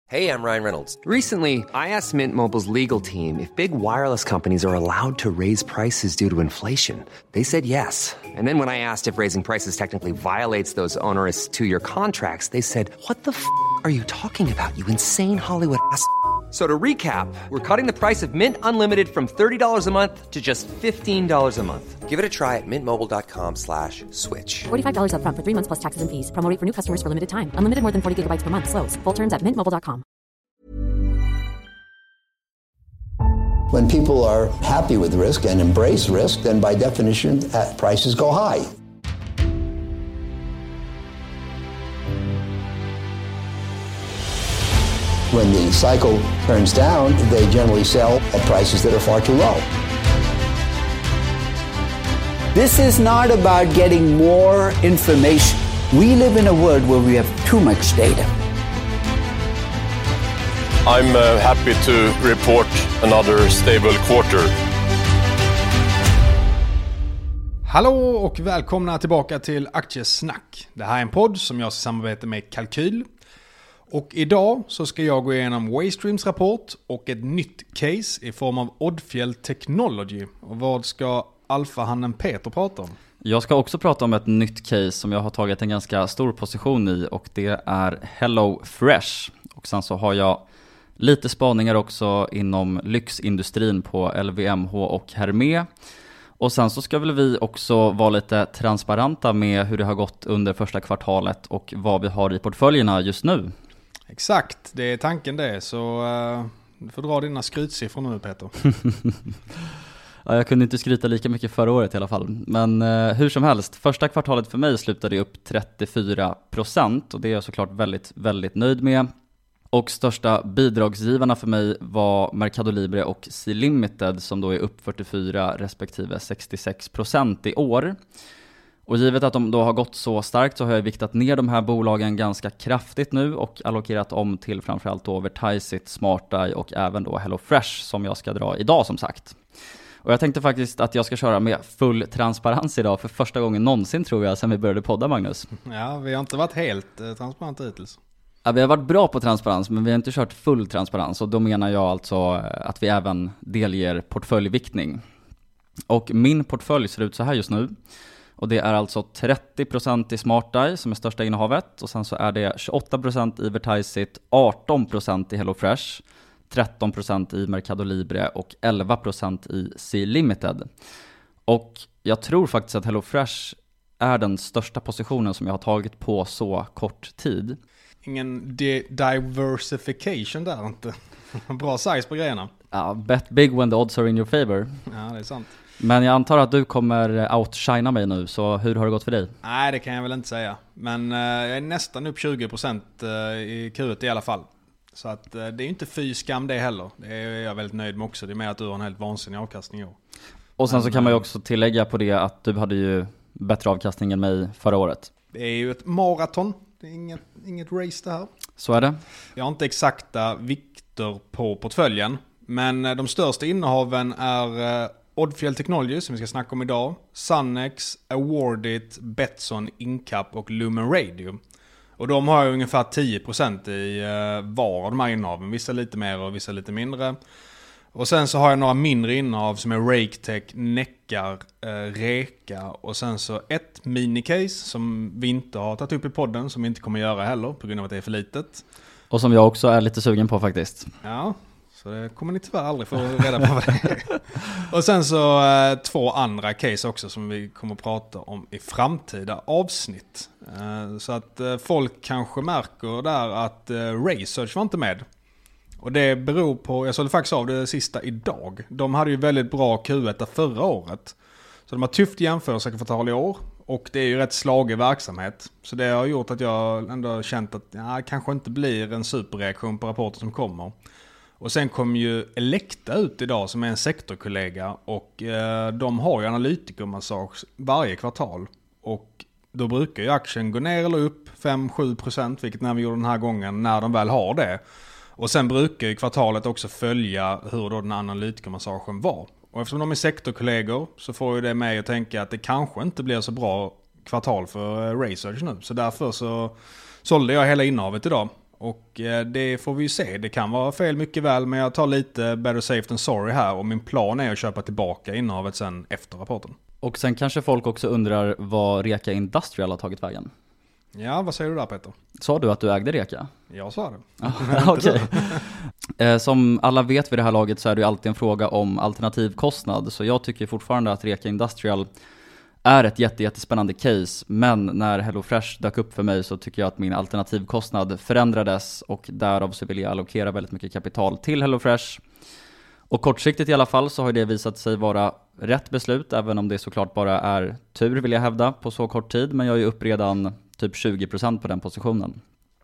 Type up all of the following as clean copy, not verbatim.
Hey, I'm Ryan Reynolds. Recently, I asked Mint Mobile's legal team if big wireless companies are allowed to raise prices due to inflation. They said yes. And then when I asked if raising prices technically violates those onerous two-year contracts, they said, "What the are you talking about, you insane Hollywood ass?" So to recap, we're cutting the price of Mint Unlimited from $30 a month to just $15 a month. Give it a try at mintmobile.com/switch. $45 up front for 3 months plus taxes and fees. Promo rate for new customers for limited time. Unlimited more than 40 gigabytes per month. Slows full terms at mintmobile.com. When people are happy with risk and embrace risk, then by definition, prices go high. When the cycle turns down, they generally sell at prices that are far too low. This is not about getting more information. We live in a world where we have too much data. I'm happy to report another stable quarter. Hallå och välkomna tillbaka till Aktiesnack. Det här är en podd som jag samarbetar med Kalkyl. Och idag så ska jag gå igenom Waystreams rapport och ett nytt case i form av Odfjell Technology. Och vad ska alfahannen Peter prata om? Jag ska också prata om ett nytt case som jag har tagit en ganska stor position i, och det är HelloFresh. Och sen så har jag lite spaningar också inom lyxindustrin på LVMH och Hermé. Och sen så ska väl vi också vara lite transparenta med hur det har gått under första kvartalet och vad vi har i portföljerna just nu. Exakt, det är tanken det. Så du får dra dina skrytsiffror nu, Peter. Ja, jag kunde inte skryta lika mycket förra året i alla fall. Men hur som helst, första kvartalet för mig slutade upp 34%, och det är jag såklart väldigt, väldigt nöjd med. Och största bidragsgivarna för mig var Mercado Libre och Sea Limited, som då är upp 44 respektive 66% i år. Och givet att de då har gått så starkt så har jag viktat ner de här bolagen ganska kraftigt nu och allokerat om till framförallt då Vertiseit, SmartEye och även då HelloFresh som jag ska dra idag som sagt. Och jag tänkte faktiskt att jag ska köra med full transparens idag för första gången någonsin, tror jag, sedan vi började podda, Magnus. Ja, vi har inte varit helt transparenta hittills. Ja, vi har varit bra på transparens, men vi har inte kört full transparens, och då menar jag alltså att vi även delger portföljviktning. Och min portfölj ser ut så här just nu. Och det är alltså 30% i SmartEye som är största innehavet, och sen så är det 28% i Vertiseit, 18% i HelloFresh, 13% i Mercado Libre och 11% i Sea Limited. Och jag tror faktiskt att HelloFresh är den största positionen som jag har tagit på så kort tid. Ingen diversification där inte. Bra size på grejerna. Ja, bet big when the odds are in your favor. Ja, det är sant. Men jag antar att du kommer outshina mig nu, så hur har det gått för dig? Nej, det kan jag väl inte säga. Men jag är nästan upp 20% i Q1 i alla fall. Så att det är ju inte fy skam det heller. Det är jag väldigt nöjd med också. Det är med att du har en helt vansinnig avkastning i år. Och sen så kan man ju också tillägga på det att du hade ju bättre avkastning än mig förra året. Det är ju ett maraton. Det är inget race det här. Så är det. Jag har inte exakta vikter på portföljen. Men de största innehaven är Odfjell Technology som vi ska snacka om idag, Sunnex, Awardit, Betsson, Incap och Lumen Radio. Och de har ju ungefär 10% i var av de här innehaven. Vissa lite mer och vissa lite mindre. Och sen så har jag några mindre innehav som är RakeTech, Neckar, Reka och sen så ett minicase som vi inte har tagit upp i podden, som vi inte kommer göra heller på grund av att det är för litet. Och som jag också är lite sugen på faktiskt. Ja, så det kommer ni tyvärr aldrig få reda på vad det är. Och sen så 2 andra case också som vi kommer att prata om i framtida avsnitt. Så att folk kanske märker där att Research var inte med. Och det beror på, jag sålde faktiskt av det sista idag. De hade ju väldigt bra Q1 förra året. Så de har tufft jämförelsekvartal i år. Och det är ju rätt slagig verksamhet. Så det har gjort att jag ändå känt att det kanske inte blir en superreaktion på rapporter som kommer. Och sen kom ju Elekta ut idag som är en sektorkollega. Och de har ju analytikermassage varje kvartal. Och då brukar ju aktien gå ner eller upp 5-7%. Vilket när vi gjorde den här gången när de väl har det. Och sen brukar ju kvartalet också följa hur då den analytikermassagen var. Och eftersom de är sektorkollegor så får ju det mig att tänka att det kanske inte blir så bra kvartal för Research nu. Så därför så sålde jag hela innehavet idag. Och det får vi ju se. Det kan vara fel mycket väl, men jag tar lite better safe than sorry här. Och min plan är att köpa tillbaka innehavet sen efter rapporten. Och sen kanske folk också undrar vad Reka Industrial har tagit vägen. Ja, vad säger du där, Peter? Sa du att du ägde Reka? Jag sa det. Okej. Som alla vet vid det här laget så är det ju alltid en fråga om alternativkostnad. Så jag tycker fortfarande att Reka Industrial är ett jättespännande case. Men när HelloFresh dök upp för mig så tycker jag att min alternativkostnad förändrades. Och därav så vill jag allokera väldigt mycket kapital till HelloFresh. Och kortsiktigt i alla fall så har det visat sig vara rätt beslut. Även om det såklart bara är tur, vill jag hävda, på så kort tid. Men jag är upp redan typ 20% på den positionen.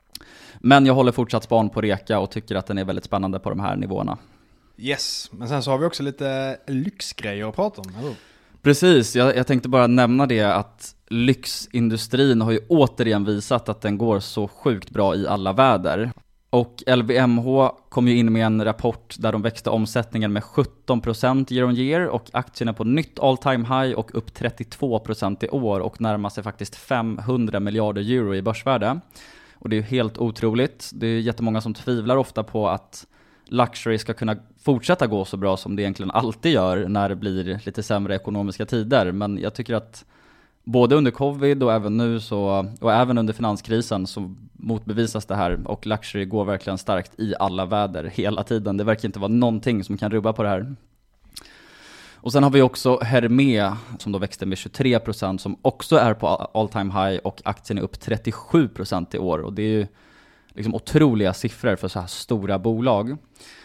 Men jag håller fortsatt span på Reka och tycker att den är väldigt spännande på de här nivåerna. Yes, men sen så har vi också lite lyxgrejer att prata om, eller? Precis, jag tänkte bara nämna det att lyxindustrin har ju återigen visat att den går så sjukt bra i alla väder. Och LVMH kom ju in med en rapport där de växte omsättningen med 17% year on year och aktierna på nytt all time high och upp 32% i år och närmar sig faktiskt 500 miljarder euro i börsvärde. Och det är ju helt otroligt. Det är jättemånga som tvivlar ofta på att luxury ska kunna fortsätta gå så bra som det egentligen alltid gör när det blir lite sämre ekonomiska tider. Men jag tycker att både under covid och även nu och även under finanskrisen så motbevisas det här och luxury går verkligen starkt i alla väder hela tiden. Det verkar inte vara någonting som kan rubba på det här. Och sen har vi också Hermé som då växte med 23% som också är på all time high och aktien är upp 37% i år. Och det är ju liksom otroliga siffror för så här stora bolag.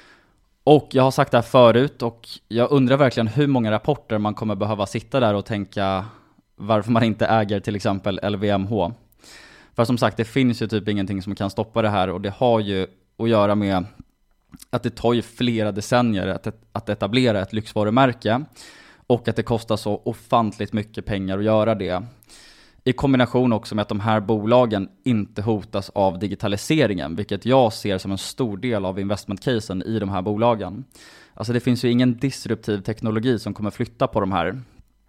Och jag har sagt det här förut och jag undrar verkligen hur många rapporter man kommer behöva sitta där och tänka varför man inte äger till exempel LVMH. För som sagt, det finns ju typ ingenting som kan stoppa det här och det har ju att göra med att det tar ju flera decennier att etablera ett lyxvarumärke och att det kostar så ofantligt mycket pengar att göra det. I kombination också med att de här bolagen inte hotas av digitaliseringen, vilket jag ser som en stor del av investmentcasen i de här bolagen. Alltså det finns ju ingen disruptiv teknologi som kommer flytta på de här.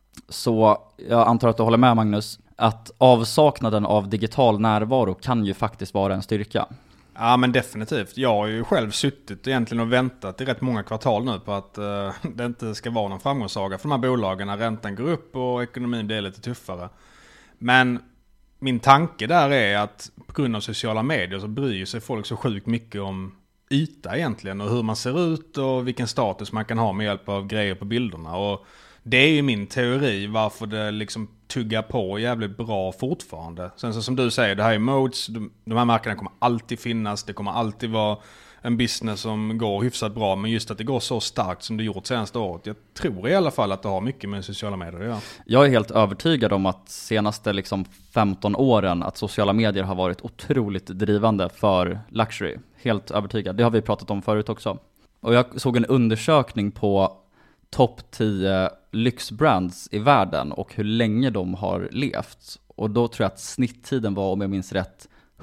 Så jag antar att du håller med, Magnus, att avsaknaden av digital närvaro kan ju faktiskt vara en styrka. Ja, men definitivt. Jag har ju själv suttit egentligen och väntat i rätt många kvartal nu på att det inte ska vara någon framgångssaga för de här bolagen när räntan går upp och ekonomin blir lite tuffare. Men min tanke där är att på grund av sociala medier så bryr sig folk så sjukt mycket om yta egentligen och hur man ser ut och vilken status man kan ha med hjälp av grejer på bilderna. Och det är ju min teori varför det liksom tuggar på jävligt bra fortfarande. Sen så som du säger, det här är modes, de här marknaderna kommer alltid finnas, det kommer alltid vara en business som går hyfsat bra, men just att det går så starkt som det gjort senaste året, jag tror i alla fall att det har mycket med sociala medier att göra. Jag är helt övertygad om att senaste liksom 15 åren att sociala medier har varit otroligt drivande för luxury. Helt övertygad, det har vi pratat om förut också. Och jag såg en undersökning på topp 10 lyxbrands i världen och hur länge de har levt. Och då tror jag att snitttiden var, om jag minns rätt,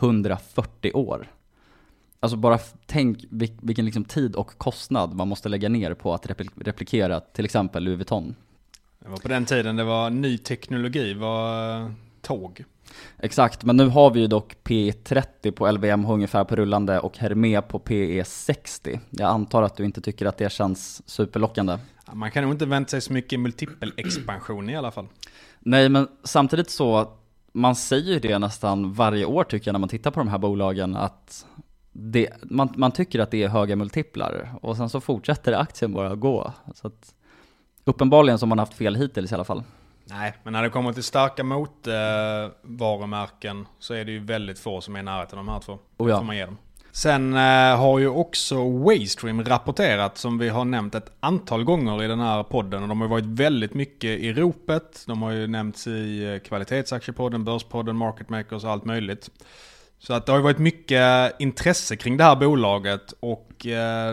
140 år. Alltså bara tänk vilken liksom tid och kostnad man måste lägga ner på att replikera till exempel Louis Vuitton. Det var på den tiden det var ny teknologi, var tåg. Exakt, men nu har vi ju dock P30 på LVMH ungefär på rullande och Hermé på P60. Jag antar att du inte tycker att det känns superlockande. Ja, man kan nog inte vänta sig så mycket multipel expansion i alla fall. Nej, men samtidigt så, man säger ju det nästan varje år tycker jag när man tittar på de här bolagen att man tycker att det är höga multiplar och sen så fortsätter aktien bara gå. Så att, uppenbarligen så har man haft fel hittills i alla fall. Nej, men när det kommer till starka motvarumärken så är det ju väldigt få som är nära till de här två. Ja. Får man ge dem. Sen har ju också Waystream rapporterat, som vi har nämnt ett antal gånger i den här podden. Och de har varit väldigt mycket i ropet. De har ju nämnts i kvalitetsaktiepodden, börspodden, Market Makers och allt möjligt. Så att det har ju varit mycket intresse kring det här bolaget och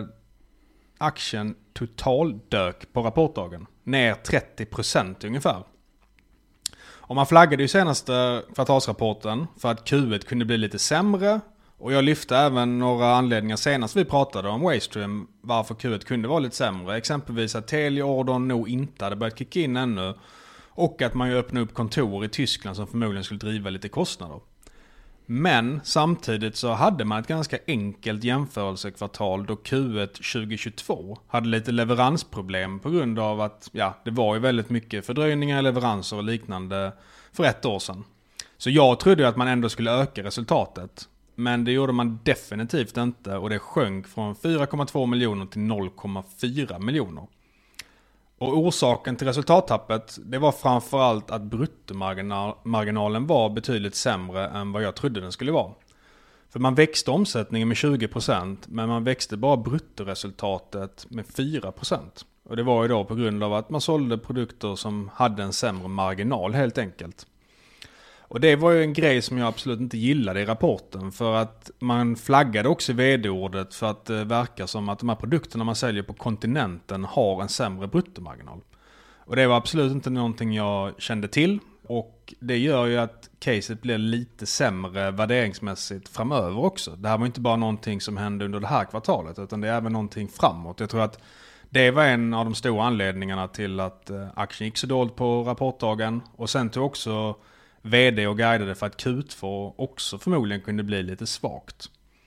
aktien totaldök på rapportdagen. Ner 30% ungefär. Och man flaggade ju senaste kvartalsrapporten för att Q1 kunde bli lite sämre. Och jag lyfte även några anledningar senast vi pratade om Waystream varför Q1 kunde vara lite sämre. Exempelvis att Telia-ordern nog inte hade börjat kicka in ännu. Och att man ju öppnade upp kontor i Tyskland som förmodligen skulle driva lite kostnader. Men samtidigt så hade man ett ganska enkelt jämförelsekvartal då Q1 2022 hade lite leveransproblem på grund av att det var ju väldigt mycket fördröjningar, leveranser och liknande för ett år sedan. Så jag trodde att man ändå skulle öka resultatet. Men det gjorde man definitivt inte och det sjönk från 4,2 miljoner till 0,4 miljoner. Och orsaken till resultattappet, det var framförallt att bruttomarginalen var betydligt sämre än vad jag trodde den skulle vara. För man växte omsättningen med 20%, men man växte bara bruttoresultatet med 4%. Och det var ju då på grund av att man sålde produkter som hade en sämre marginal helt enkelt. Och det var ju en grej som jag absolut inte gillade i rapporten, för att man flaggade också i vd-ordet för att det verkar som att de här produkterna man säljer på kontinenten har en sämre bruttomarginal. Och det var absolut inte någonting jag kände till, och det gör ju att caset blir lite sämre värderingsmässigt framöver också. Det här var inte bara någonting som hände under det här kvartalet, utan det är även någonting framåt. Jag tror att det var en av de stora anledningarna till att aktien gick så dåligt på rapportdagen, och sen tog också vd och guidade för att Q2 också förmodligen kunde bli lite svagt.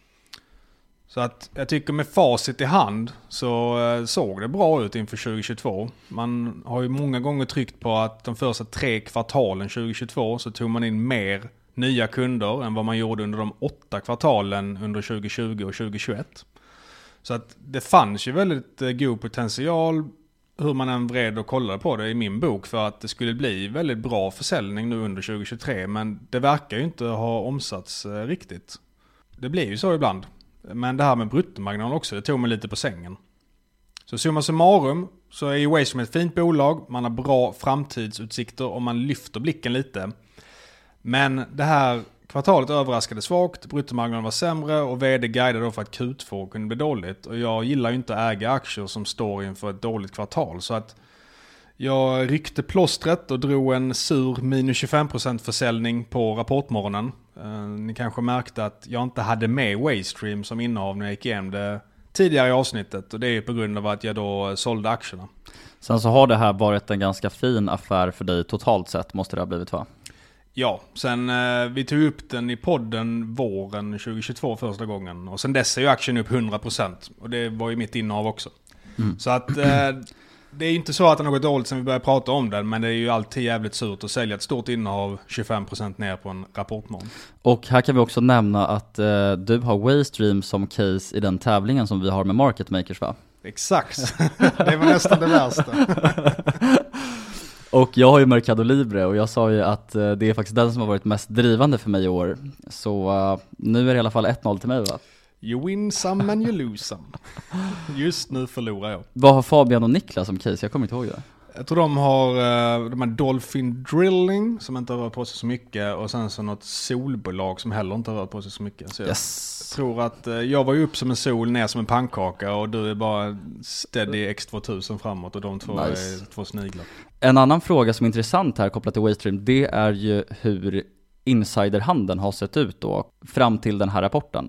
Så att jag tycker med facit i hand så såg det bra ut inför 2022. Man har ju många gånger tryckt på att de första 3 kvartalen 2022 så tog man in mer nya kunder än vad man gjorde under de 8 kvartalen under 2020 och 2021. Så att det fanns ju väldigt god potential, hur man än vred och kollade på det i min bok, för att det skulle bli väldigt bra försäljning nu under 2023. Men det verkar ju inte ha omsatts riktigt. Det blir ju så ibland. Men det här med bruttomarginal också, det tog mig lite på sängen. Så summa summarum så är ju Waystream ett fint bolag. Man har bra framtidsutsikter och man lyfter blicken lite. Men det här kvartalet överraskade svagt, bruttomarginalen var sämre och vd guidade då för att Q2 kunde bli dåligt. Och jag gillar ju inte att äga aktier som står inför ett dåligt kvartal. Så att jag ryckte plåstret och drog en sur minus 25% försäljning på rapportmorgonen. Ni kanske märkte att jag inte hade med Waystream som innehav när jag gick igenom det tidigare i avsnittet. Och det är på grund av att jag då sålde aktierna. Sen så har det här varit en ganska fin affär för dig totalt sett, måste det ha blivit, va? Ja, sen vi tog upp den i podden våren 2022 första gången. Och sen dess är ju aktien upp 100%. Och det var ju mitt innehav också. Så att det är inte så att det är något dåligt sen vi börjar prata om den. Men det är ju alltid jävligt surt att sälja ett stort innehav 25% ner på en rapportmån. Och här kan vi också nämna att du har Waystream som case i den tävlingen som vi har med Market Makers, va? Exakt, det var nästan det värsta. Och jag har ju Mercado Libre och jag sa ju att det är faktiskt den som har varit mest drivande för mig i år. Så nu är det i alla fall 1-0 till mig, va? You win some and you lose some. Just nu förlorar jag. Vad har Fabian och Niklas som case? Jag kommer inte ihåg det. Jag tror de har Dolphin Drilling som inte har rört på sig så mycket. Och sen så något solbolag som heller inte har rört på sig så mycket. Så jag tror att jag var ju upp som en sol, ner som en pannkaka. Och du är bara steady X2000 framåt. Och de två är två sniglar. En annan fråga som är intressant här kopplat till Waystream, det är ju hur insiderhandeln har sett ut då fram till den här rapporten.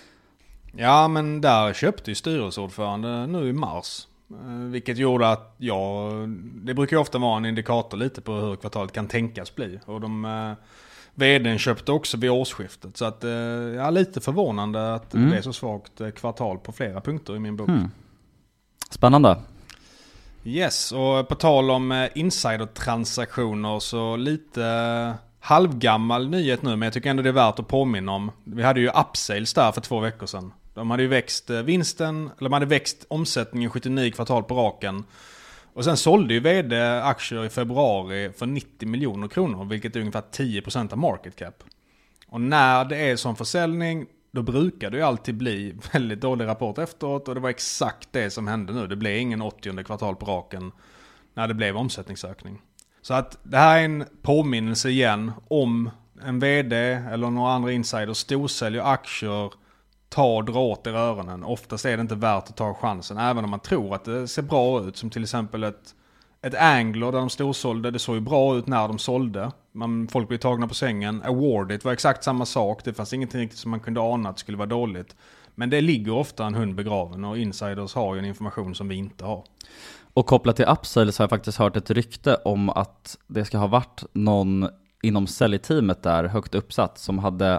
Ja, men där köpte ju styrelseordförande nu i mars. Vilket gjorde att det brukar ju ofta vara en indikator lite på hur kvartalet kan tänkas bli. Och vdn köpte också vid årsskiftet. Så att lite förvånande att det är så svagt kvartal på flera punkter i min bok. Spännande. Yes, och på tal om insidertransaktioner så lite halvgammal nyhet nu, men jag tycker ändå det är värt att påminna om. Vi hade ju Upsales där för 2 veckor sedan. De hade ju växt de hade växt omsättningen 79 kvartal på raken. Och sen sålde ju vd aktier i februari för 90 miljoner kronor, vilket är ungefär 10% av market cap. Och när det är sån försäljning, då brukar det ju alltid bli väldigt dålig rapport efteråt. Och det var exakt det som hände nu. Det blev ingen 80:e kvartal på raken när det blev omsättningsökning. Så att det här är en påminnelse igen om en vd eller några andra insiders storsäljer aktier, dra åt i öronen. Oftast är det inte värt att ta chansen, även om man tror att det ser bra ut. Som till exempel ett Angler där de storsålde, det såg ju bra ut när de sålde. Folk blev tagna på sängen. Awardit var exakt samma sak. Det fanns ingenting riktigt som man kunde ana att det skulle vara dåligt. Men det ligger ofta en hund begraven och insiders har ju en information som vi inte har. Och kopplat till Upsales har jag faktiskt hört ett rykte om att det ska ha varit någon inom säljteamet där högt uppsatt som hade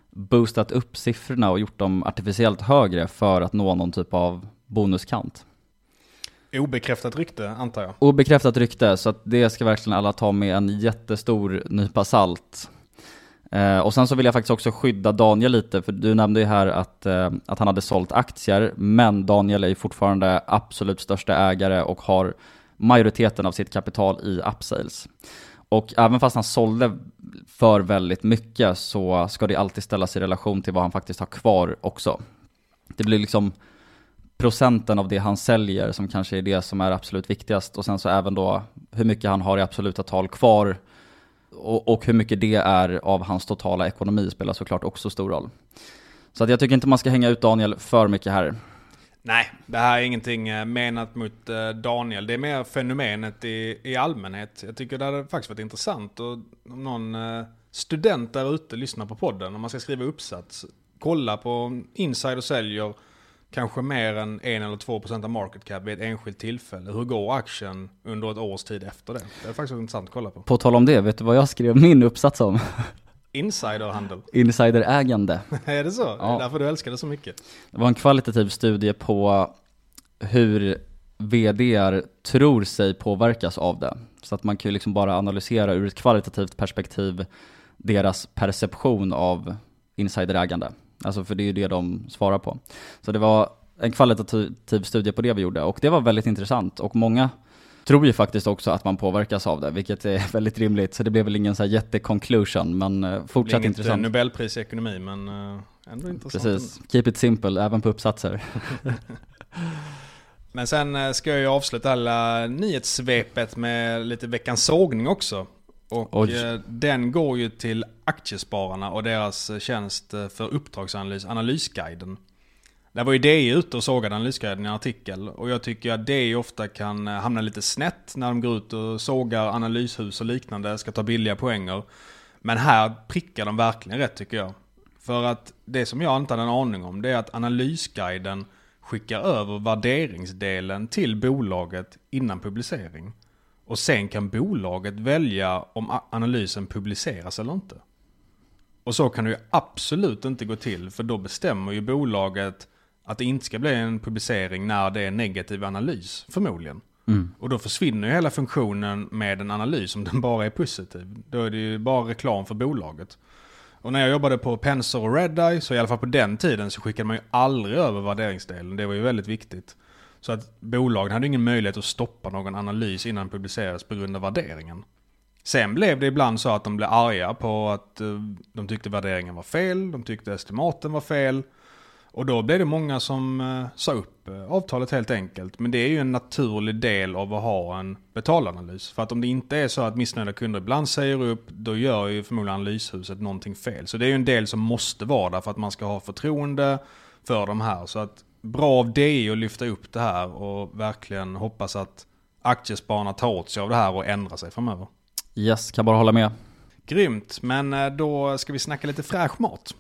boostat upp siffrorna och gjort dem artificiellt högre för att nå någon typ av bonuskant. Obekräftat rykte, antar jag. Obekräftat rykte, så att det ska verkligen alla ta med en jättestor nypa salt. Och sen så vill jag faktiskt också skydda Daniel lite, för du nämnde ju här att han hade sålt aktier, men Daniel är ju fortfarande absolut största ägare och har majoriteten av sitt kapital i Upsales. Och även fast han sålde för väldigt mycket så ska det alltid ställas i relation till vad han faktiskt har kvar också. Det blir liksom procenten av det han säljer som kanske är det som är absolut viktigast, och sen så även då hur mycket han har i absoluta tal kvar och hur mycket det är av hans totala ekonomi spelar såklart också stor roll. Så att jag tycker inte man ska hänga ut Daniel för mycket här. Nej, det här är ingenting menat mot Daniel. Det är mer fenomenet i allmänhet. Jag tycker det hade faktiskt varit intressant. Och om någon student där ute lyssnar på podden, om man ska skriva uppsats, kolla på insider säljer kanske mer än 1 eller 2% av market cap vid ett enskilt tillfälle. Hur går aktien under ett års tid efter det? Det är faktiskt intressant att kolla på. På tal om det, vet du vad jag skrev min uppsats om? Insiderhandel. Insiderägande. Är det så? Ja. Det är därför du älskar det så mycket. Det var en kvalitativ studie på hur vd:ar tror sig påverkas av det. Så att man kan ju liksom bara analysera ur ett kvalitativt perspektiv deras perception av insiderägande. Alltså för det är ju det de svarar på. Så det var en kvalitativ studie på det vi gjorde. Och det var väldigt intressant. Och många tror ju faktiskt också att man påverkas av det, vilket är väldigt rimligt. Så det blev väl ingen så här jätteconclusion, men fortsatt intressant. Det är inget Nobelpris i ekonomi, men ändå intressant. Precis, keep it simple, även på uppsatser. Men sen ska jag ju avsluta alla nyhetssvepet med lite veckans sågning också. Och den går ju till Aktiespararna och deras tjänst för uppdragsanalys, Analysguiden. Där var ju DI ute och sågade Analysguiden i en artikel. Och jag tycker att DI ofta kan hamna lite snett när de går ut och sågar analyshus och liknande, ska ta billiga poänger. Men här prickar de verkligen rätt, tycker jag. För att det som jag inte hade en aning om, det är att Analysguiden skickar över värderingsdelen till bolaget innan publicering. Och sen kan bolaget välja om analysen publiceras eller inte. Och så kan det ju absolut inte gå till, för då bestämmer ju bolaget att det inte ska bli en publicering när det är negativ analys, förmodligen. Och då försvinner ju hela funktionen med en analys om den bara är positiv. Då är det ju bara reklam för bolaget. Och när jag jobbade på Pensor och Redeye, så i alla fall på den tiden, så skickade man ju aldrig över värderingsdelen. Det var ju väldigt viktigt. Så att bolagen hade ingen möjlighet att stoppa någon analys innan den publicerades på grund av värderingen. Sen blev det ibland så att de blev arga på att de tyckte värderingen var fel, de tyckte estimaten var fel. Och då blev det många som sa upp avtalet helt enkelt. Men det är ju en naturlig del av att ha en betalanalys. För att om det inte är så att missnöjda kunder ibland säger upp, då gör ju förmodligen analyshuset någonting fel. Så det är ju en del som måste vara där för att man ska ha förtroende för de här. Så att bra av det att lyfta upp det här och verkligen hoppas att Aktiespararna tar åt sig av det här och ändrar sig framöver. Yes, kan bara hålla med. Grymt, men då ska vi snacka lite fräsch mat.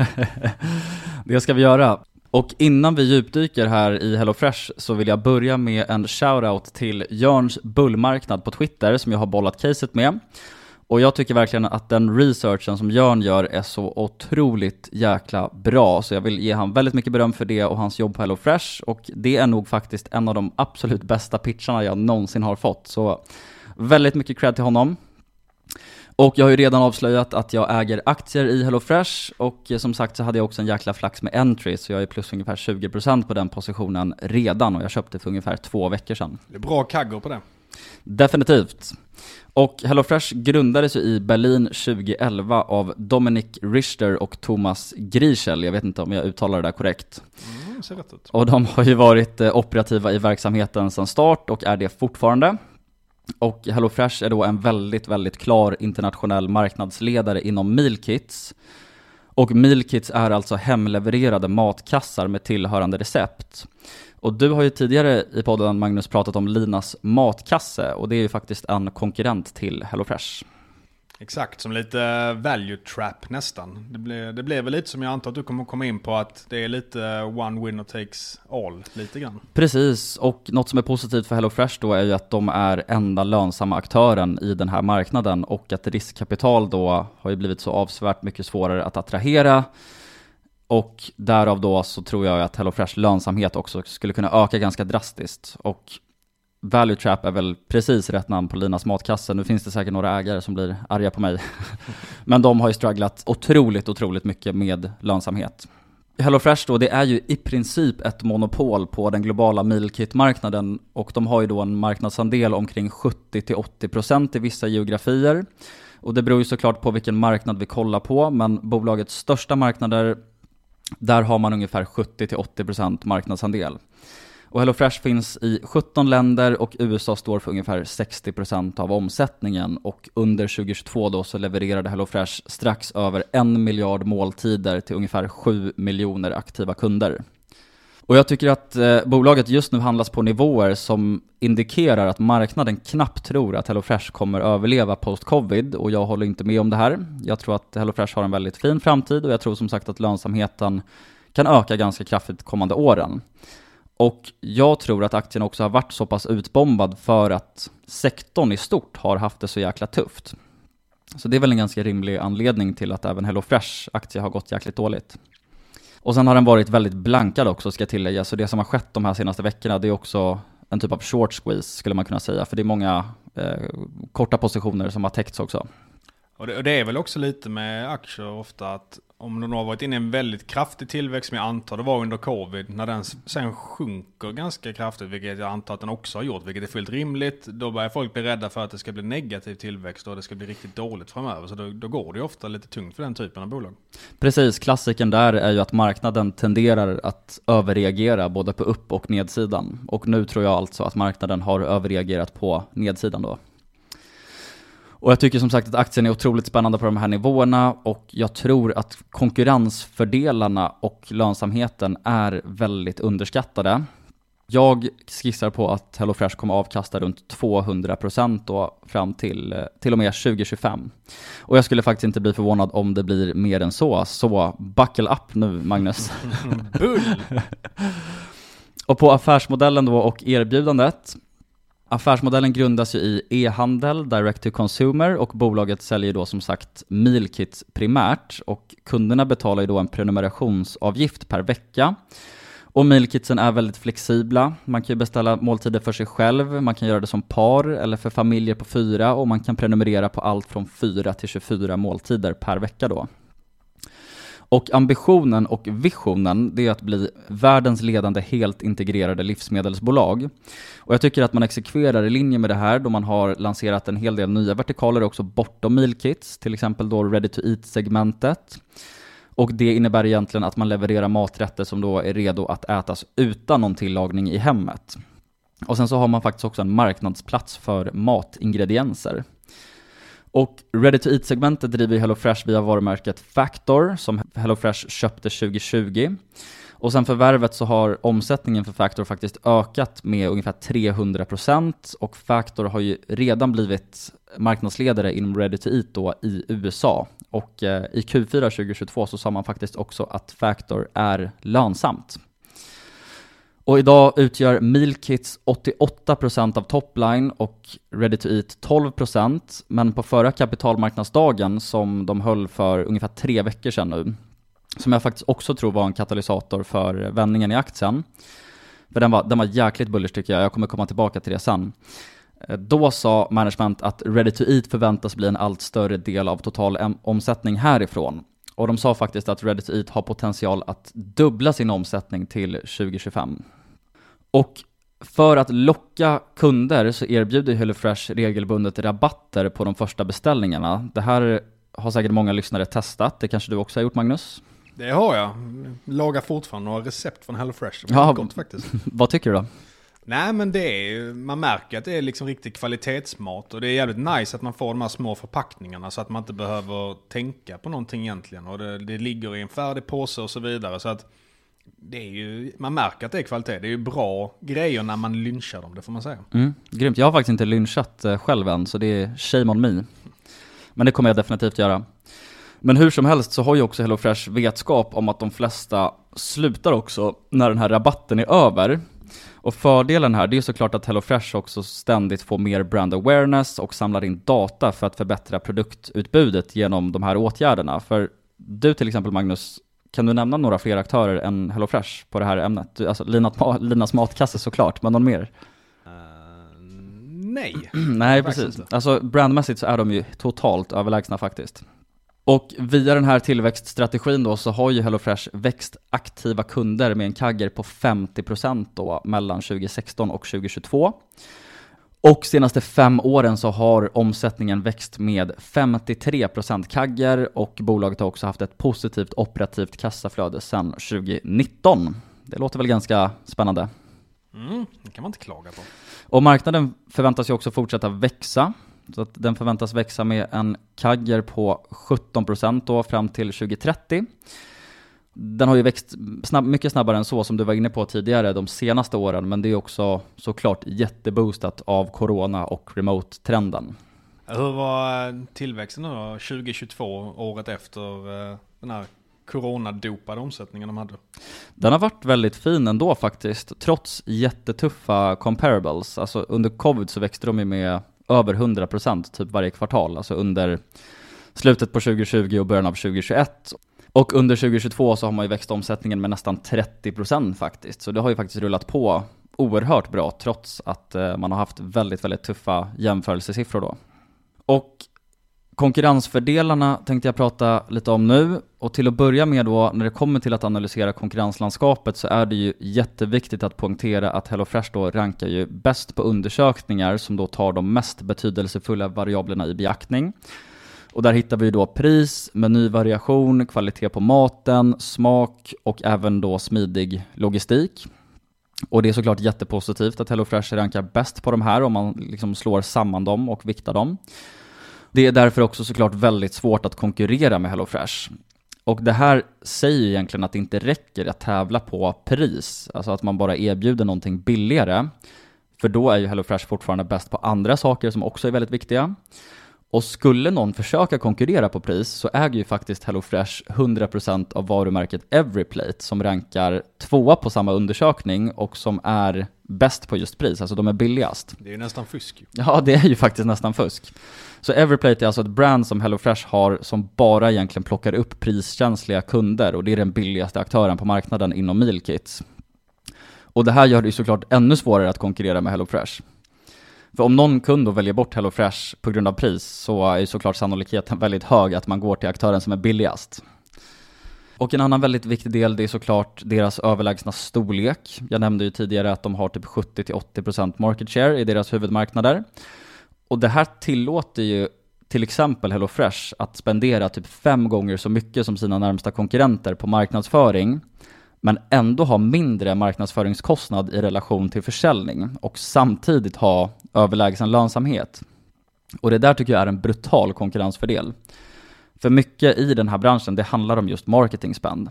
Det ska vi göra. Och innan vi djupdyker här i HelloFresh så vill jag börja med en shoutout till Jörns bullmarknad på Twitter som jag har bollat caset med. Och jag tycker verkligen att den researchen som Jörn gör är så otroligt jäkla bra. Så jag vill ge han väldigt mycket beröm för det och hans jobb på HelloFresh. Och det är nog faktiskt en av de absolut bästa pitcharna jag någonsin har fått. Så väldigt mycket cred till honom. Och jag har ju redan avslöjat att jag äger aktier i HelloFresh. Och som sagt så hade jag också en jäkla flax med entry. Så jag är plus ungefär 20% på den positionen redan. Och jag köpte för ungefär 2 veckor sedan. Det är bra kaggar på det. Definitivt. Och HelloFresh grundades ju i Berlin 2011 av Dominik Richter och Thomas Grischel. Jag vet inte om jag uttalar det där korrekt. Ser rätt ut. Och de har ju varit operativa i verksamheten sedan start och är det fortfarande. Och HelloFresh är då en väldigt, väldigt klar internationell marknadsledare inom meal kits. Och meal kits är alltså hemlevererade matkassar med tillhörande recept. Och du har ju tidigare i podden, Magnus, pratat om Linas matkasse. Och det är ju faktiskt en konkurrent till HelloFresh. Exakt, som lite value trap nästan. Det blir väl lite som jag antar att du kommer komma in på, att det är lite one winner takes all lite grann. Precis, och något som är positivt för HelloFresh då är ju att de är enda lönsamma aktören i den här marknaden, och att riskkapital då har ju blivit så avsevärt mycket svårare att attrahera, och därav då så tror jag att HelloFresh lönsamhet också skulle kunna öka ganska drastiskt. Och value trap är väl precis rätt namn på Linas matkasse. Nu finns det säkert några ägare som blir arga på mig. Men de har ju strugglat otroligt mycket med lönsamhet. HelloFresh då, det är ju i princip ett monopol på den globala meal kit-marknaden, och de har ju då en marknadsandel omkring 70-80% i vissa geografier. Och det beror ju såklart på vilken marknad vi kollar på, men bolagets största marknader, där har man ungefär 70-80% marknadsandel. Och HelloFresh finns i 17 länder, och USA står för ungefär 60% av omsättningen. Och under 2022 då så levererade HelloFresh strax över 1 miljard måltider till ungefär 7 miljoner aktiva kunder. Och jag tycker att bolaget just nu handlas på nivåer som indikerar att marknaden knappt tror att HelloFresh kommer överleva post-covid, och jag håller inte med om det här. Jag tror att HelloFresh har en väldigt fin framtid, och jag tror som sagt att lönsamheten kan öka ganska kraftigt kommande åren. Och jag tror att aktien också har varit så pass utbombad för att sektorn i stort har haft det så jäkla tufft. Så det är väl en ganska rimlig anledning till att även HelloFresh aktie har gått jäkligt dåligt. Och sen har den varit väldigt blankad också, ska jag tillägga. Så det som har skett de här senaste veckorna, det är också en typ av short squeeze skulle man kunna säga. För det är många korta positioner som har täckts också. Och det är väl också lite med aktier ofta att om de har varit inne i en väldigt kraftig tillväxt, som jag antar det var under covid, när den sen sjunker ganska kraftigt, vilket jag antar att den också har gjort, vilket är fullt rimligt, då börjar folk bli rädda för att det ska bli negativ tillväxt och det ska bli riktigt dåligt framöver. Så då går det ju ofta lite tungt för den typen av bolag. Precis, klassiken där är ju att marknaden tenderar att överreagera både på upp- och nedsidan. Och nu tror jag alltså att marknaden har överreagerat på nedsidan då. Och jag tycker som sagt att aktien är otroligt spännande på de här nivåerna, och jag tror att konkurrensfördelarna och lönsamheten är väldigt underskattade. Jag skissar på att HelloFresh kommer avkasta runt 200% då fram till och med 2025. Och jag skulle faktiskt inte bli förvånad om det blir mer än så. Så buckle up nu, Magnus. Och på affärsmodellen då och erbjudandet. Affärsmodellen grundas ju i e-handel, direct to consumer, och bolaget säljer då som sagt meal kits primärt, och kunderna betalar ju då en prenumerationsavgift per vecka. Och meal kitsen är väldigt flexibla. Man kan ju beställa måltider för sig själv, man kan göra det som par eller för familjer på 4, och man kan prenumerera på allt från 4 till 24 måltider per vecka då. Och ambitionen och visionen, det är att bli världens ledande helt integrerade livsmedelsbolag. Och jag tycker att man exekverar i linje med det här, då man har lanserat en hel del nya vertikaler också bortom meal kits, till exempel då ready to eat-segmentet. Och det innebär egentligen att man levererar maträtter som då är redo att ätas utan någon tillagning i hemmet. Och sen så har man faktiskt också en marknadsplats för matingredienser. Och ready to eat-segmentet driver HelloFresh via varumärket Factor, som HelloFresh köpte 2020. Och sen förvärvet så har omsättningen för Factor faktiskt ökat med ungefär 300%, och Factor har ju redan blivit marknadsledare inom ready to eat då i USA. Och i Q4 2022 så sa man faktiskt också att Factor är lönsamt. Och idag utgör meal kits 88% av topline och ready to eat 12%. Men på förra kapitalmarknadsdagen, som de höll för ungefär 3 veckor sedan nu, som jag faktiskt också tror var en katalysator för vändningen i aktien. För den var jäkligt bullish tycker jag kommer komma tillbaka till det sen. Då sa management att ready to eat förväntas bli en allt större del av total omsättning härifrån. Och de sa faktiskt att ready to eat har potential att dubbla sin omsättning till 2025. Och för att locka kunder så erbjuder HelloFresh regelbundet rabatter på de första beställningarna. Det här har säkert många lyssnare testat. Det kanske du också har gjort, Magnus? Det har jag. Lagar fortfarande några recept från HelloFresh. Det är gott faktiskt. Vad tycker du då? Nej, men det är man märker att det är liksom riktigt kvalitetsmat, och det är jävligt nice att man får de här små förpackningarna så att man inte behöver tänka på någonting egentligen, och det ligger i en färdig påse och så vidare, så att det är ju, man märker att det är kvalitet. Det är ju bra grejer när man lynchar dem, det får man säga. Grymt. Jag har faktiskt inte lynchat själv än, så det är shame on me. Men det kommer jag definitivt göra. Men hur som helst så har ju också HelloFresh vetskap om att de flesta slutar också när den här rabatten är över. Och fördelen här, det är såklart att HelloFresh också ständigt får mer brand awareness och samlar in data för att förbättra produktutbudet genom de här åtgärderna. För du till exempel, Magnus, kan du nämna några fler aktörer än HelloFresh på det här ämnet? Alltså Linas matkasse såklart, men någon mer? Nej. Nej, precis. Alltså brandmässigt så är de ju totalt överlägsna faktiskt. Och via den här tillväxtstrategin då så har ju HelloFresh växt aktiva kunder med en CAGR på 50% då mellan 2016 och 2022. Och senaste 5 åren så har omsättningen växt med 53% CAGR och bolaget har också haft ett positivt operativt kassaflöde sedan 2019. Det låter väl ganska spännande. Det kan man inte klaga på. Och marknaden förväntas ju också fortsätta växa. Så att den förväntas växa med en CAGR på 17% då fram till 2030. Den har ju växt mycket snabbare än så som du var inne på tidigare de senaste åren. Men det är också såklart jätteboostat av corona och remote-trenden. Hur var tillväxten då 2022, året efter den här coronadopade omsättningen de hade? Den har varit väldigt fin ändå faktiskt, trots jättetuffa comparables. Alltså under covid så växte de ju med över 100% typ varje kvartal, alltså under slutet på 2020 och början av 2021. Och under 2022 så har man ju växt omsättningen med nästan 30% faktiskt. Så det har ju faktiskt rullat på oerhört bra trots att man har haft väldigt, väldigt tuffa jämförelsesiffror då. Och konkurrensfördelarna tänkte jag prata lite om nu. Och till att börja med då, när det kommer till att analysera konkurrenslandskapet så är det ju jätteviktigt att poängtera att HelloFresh då rankar ju bäst på undersökningar som då tar de mest betydelsefulla variablerna i beaktning. Och där hittar vi då pris, menyvariation, kvalitet på maten, smak och även då smidig logistik. Och det är såklart jättepositivt att HelloFresh rankar bäst på de här om man liksom slår samman dem och viktar dem. Det är därför också såklart väldigt svårt att konkurrera med HelloFresh. Och det här säger egentligen att det inte räcker att tävla på pris. Alltså att man bara erbjuder någonting billigare. För då är ju HelloFresh fortfarande bäst på andra saker som också är väldigt viktiga. Och skulle någon försöka konkurrera på pris så äger ju faktiskt HelloFresh 100% av varumärket Everyplate som rankar 2 på samma undersökning och som är bäst på just pris, alltså de är billigast. Det är ju nästan fusk. Ja, det är ju faktiskt nästan fusk. Så Everyplate är alltså ett brand som HelloFresh har som bara egentligen plockar upp priskänsliga kunder och det är den billigaste aktören på marknaden inom meal kits. Och det här gör det ju såklart ännu svårare att konkurrera med HelloFresh. För om någon kund då väljer bort HelloFresh på grund av pris så är ju såklart sannolikheten väldigt hög att man går till aktören som är billigast. Och en annan väldigt viktig del det är såklart deras överlägsna storlek. Jag nämnde ju tidigare att de har typ 70-80% market share i deras huvudmarknader. Och det här tillåter ju till exempel HelloFresh att spendera typ 5 gånger så mycket som sina närmsta konkurrenter på marknadsföring. Men ändå ha mindre marknadsföringskostnad i relation till försäljning och samtidigt ha överlägsen lönsamhet. Och det där tycker jag är en brutal konkurrensfördel. För mycket i den här branschen, det handlar om just marketing spend.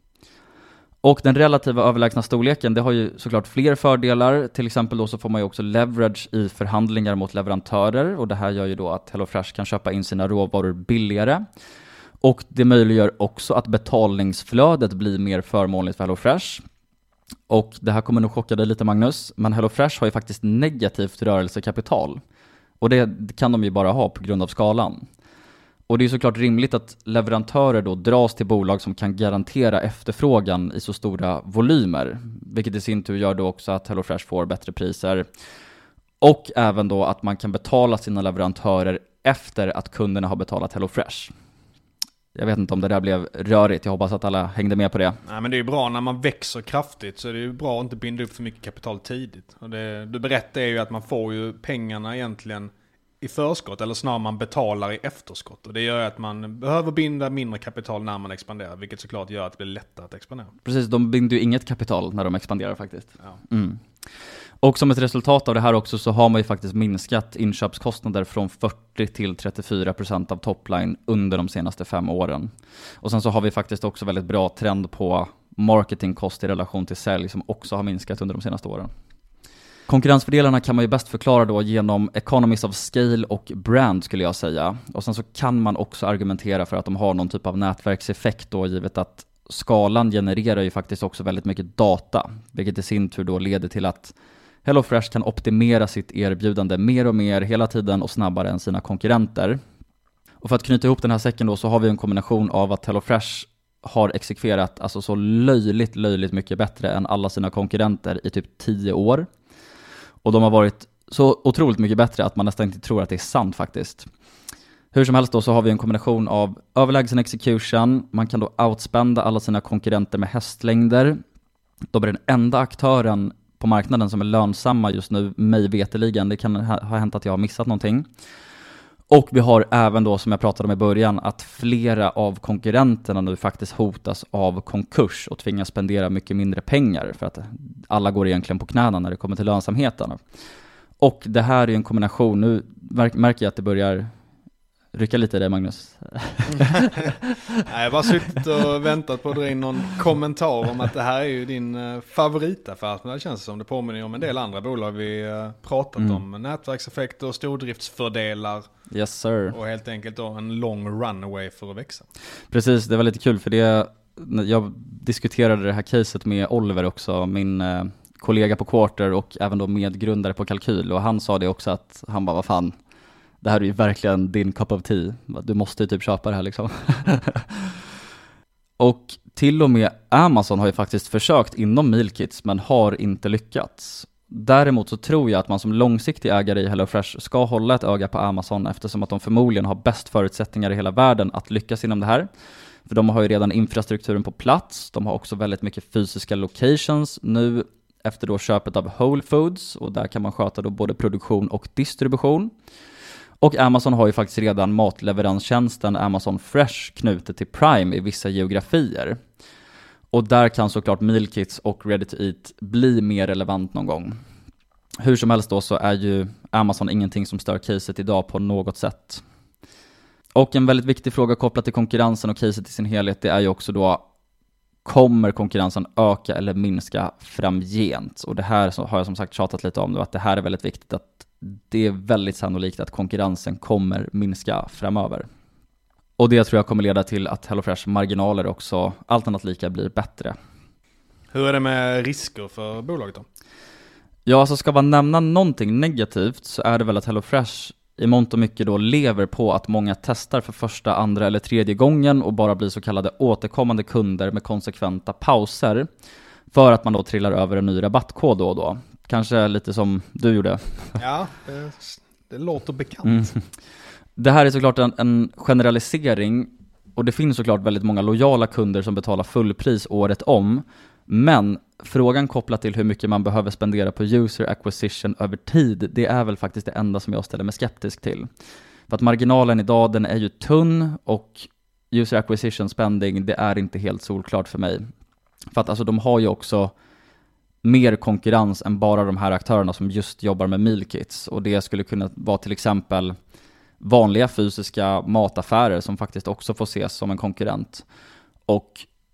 Och den relativa överlägsna storleken, det har ju såklart fler fördelar. Till exempel då så får man ju också leverage i förhandlingar mot leverantörer. Och det här gör ju då att HelloFresh kan köpa in sina råvaror billigare. Och det möjliggör också att betalningsflödet blir mer förmånligt för HelloFresh. Och det här kommer nog chocka dig lite, Magnus. Men HelloFresh har ju faktiskt negativt rörelsekapital. Och det kan de ju bara ha på grund av skalan. Och det är såklart rimligt att leverantörer då dras till bolag som kan garantera efterfrågan i så stora volymer. Vilket i sin tur gör då också att HelloFresh får bättre priser. Och även då att man kan betala sina leverantörer efter att kunderna har betalat HelloFresh. Jag vet inte om det där blev rörigt. Jag hoppas att alla hängde med på det. Nej, men det är ju bra när man växer kraftigt så är det ju bra att inte binda upp för mycket kapital tidigt. Och det du berättar är ju att man får ju pengarna egentligen i förskott eller snarare man betalar i efterskott. Och det gör att man behöver binda mindre kapital när man expanderar, vilket såklart gör att det blir lättare att expandera. Precis, de binder ju inget kapital när de expanderar faktiskt. Ja. Och som ett resultat av det här också så har man ju faktiskt minskat inköpskostnader från 40 till 34% av topline under de senaste 5 åren. Och sen så har vi faktiskt också väldigt bra trend på marketingkost i relation till sälj som också har minskat under de senaste åren. Konkurrensfördelarna kan man ju bäst förklara då genom economies of scale och brand skulle jag säga. Och sen så kan man också argumentera för att de har någon typ av nätverkseffekt då, givet att skalan genererar ju faktiskt också väldigt mycket data, vilket i sin tur då leder till att HelloFresh kan optimera sitt erbjudande mer och mer hela tiden och snabbare än sina konkurrenter. Och för att knyta ihop den här säcken då, så har vi en kombination av att HelloFresh har exekverat alltså så löjligt mycket bättre än alla sina konkurrenter i typ 10 år. Och de har varit så otroligt mycket bättre att man nästan inte tror att det är sant faktiskt. Hur som helst då, så har vi en kombination av överlägsen execution. Man kan då outspenda alla sina konkurrenter med hästlängder. De är den enda aktören på marknaden som är lönsamma just nu, mig veteligen. Det kan ha hänt att jag har missat någonting. Och vi har även då, som jag pratade om i början, att flera av konkurrenterna nu faktiskt hotas av konkurs och tvingas spendera mycket mindre pengar för att alla går egentligen på knäna när det kommer till lönsamheten. Och det här är en kombination, nu märker jag att det börjar rycka lite i dig, Magnus. Nej, jag har bara suttit och väntat på att dra in någon kommentar om att det här är ju din favoritaffär. Men det känns som det påminner om en del andra bolag vi pratat om. Nätverkseffekter och stordriftsfördelar. Yes sir. Och helt enkelt då en lång runaway för att växa. Precis, det var lite kul för det. Jag diskuterade det här caset med Oliver också, min kollega på Quarter och även då medgrundare på Kalkyl. Och han sa det också att han bara, vad fan, det här är ju verkligen din cup of tea. Du måste ju typ köpa det här liksom. Och till och med Amazon har ju faktiskt försökt inom Mealkits men har inte lyckats. Däremot så tror jag att man som långsiktig ägare i HelloFresh ska hålla ett öga på Amazon, eftersom att de förmodligen har bäst förutsättningar i hela världen att lyckas inom det här. För de har ju redan infrastrukturen på plats. De har också väldigt mycket fysiska locations nu efter då köpet av Whole Foods, och där kan man sköta då både produktion och distribution. Och Amazon har ju faktiskt redan matleveranstjänsten Amazon Fresh knutet till Prime i vissa geografier. Och där kan såklart Mealkits och Ready to Eat bli mer relevant någon gång. Hur som helst då, så är ju Amazon ingenting som stör caset idag på något sätt. Och en väldigt viktig fråga kopplat till konkurrensen och caset i sin helhet, det är ju också då, kommer konkurrensen öka eller minska framgent? Och det här så har jag som sagt tjatat lite om då, att det här är väldigt viktigt, att det är väldigt sannolikt att konkurrensen kommer minska framöver. Och det tror jag kommer leda till att HelloFresh marginaler också allt annat lika blir bättre. Hur är det med risker för bolaget då? Ja, alltså ska man nämna någonting negativt så är det väl att HelloFresh i mångt och mycket då lever på att många testar för första, andra eller tredje gången och bara blir så kallade återkommande kunder med konsekventa pauser för att man då trillar över en ny rabattkod då och då. Kanske lite som du gjorde. Ja, det låter bekant. Det här är såklart en generalisering, och det finns såklart väldigt många lojala kunder som betalar fullpris året om. Men frågan kopplat till hur mycket man behöver spendera på user acquisition över tid, det är väl faktiskt det enda som jag ställer mig skeptisk till. För att marginalen idag, den är ju tunn, och user acquisition spending, det är inte helt solklart för mig. För att alltså de har ju också mer konkurrens än bara de här aktörerna som just jobbar med Mealkits. Och det skulle kunna vara till exempel vanliga fysiska mataffärer som faktiskt också får ses som en konkurrent. Och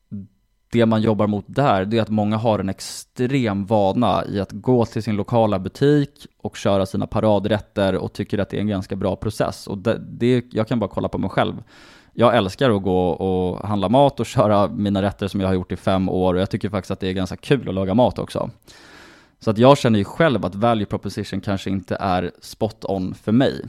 det man jobbar mot där, det är att många har en extrem vana i att gå till sin lokala butik och köra sina paradrätter och tycker att det är en ganska bra process. Och jag kan bara kolla på mig själv. Jag älskar att gå och handla mat och köra mina rätter som jag har gjort i 5 år, och jag tycker faktiskt att det är ganska kul att laga mat också. Så att jag känner ju själv att value proposition kanske inte är spot on för mig.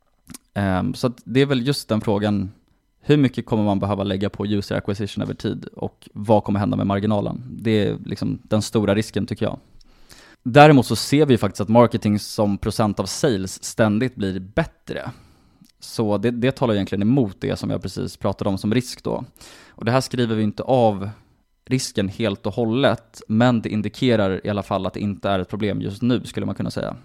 Så att det är väl just den frågan, hur mycket kommer man behöva lägga på user acquisition över tid och vad kommer hända med marginalen? Det är liksom den stora risken, tycker jag. Däremot så ser vi faktiskt att marketing som procent av sales ständigt blir bättre. Så det talar egentligen emot det som jag precis pratade om som risk då. Och det här skriver vi inte av risken helt och hållet, men det indikerar i alla fall att det inte är ett problem just nu, skulle man kunna säga.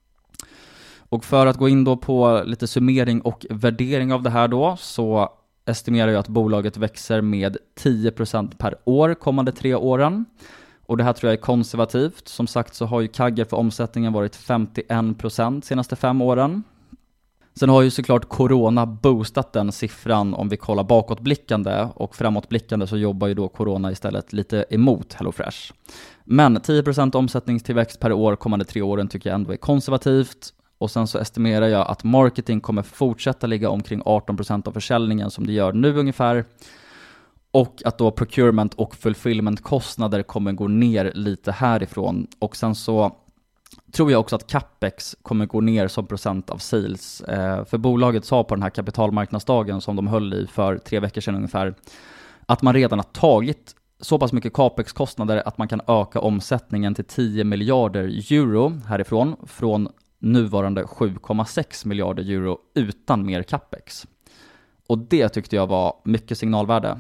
Och för att gå in då på lite summering och värdering av det här då, så estimerar jag att bolaget växer med 10% per år kommande 3 åren. Och det här tror jag är konservativt. Som sagt så har ju CAGR för omsättningen varit 51% senaste 5 åren. Sen har ju såklart corona boostat den siffran om vi kollar bakåtblickande, och framåtblickande så jobbar ju då corona istället lite emot HelloFresh. Men 10% omsättningstillväxt per år kommande 3 åren tycker jag ändå är konservativt. Och sen så estimerar jag att marketing kommer fortsätta ligga omkring 18% av försäljningen som det gör nu ungefär. Och att då procurement och fulfillment-kostnader kommer gå ner lite härifrån. Och sen så tror jag också att capex kommer gå ner som procent av sales. För bolaget sa på den här kapitalmarknadsdagen som de höll i för 3 veckor sedan ungefär, att man redan har tagit så pass mycket capex-kostnader att man kan öka omsättningen till 10 miljarder euro härifrån, från nuvarande 7,6 miljarder euro utan mer capex. Och det tyckte jag var mycket signalvärde.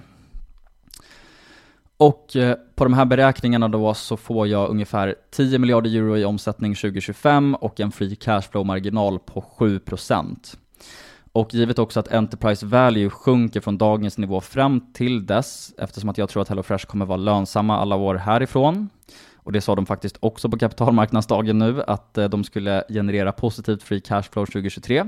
Och på de här beräkningarna då så får jag ungefär 10 miljarder euro i omsättning 2025 och en free cashflow-marginal på 7%. Och givet också att enterprise value sjunker från dagens nivå fram till dess, eftersom att jag tror att HelloFresh kommer vara lönsamma alla år härifrån. Och det sa de faktiskt också på kapitalmarknadsdagen nu, att de skulle generera positivt free cashflow 2023.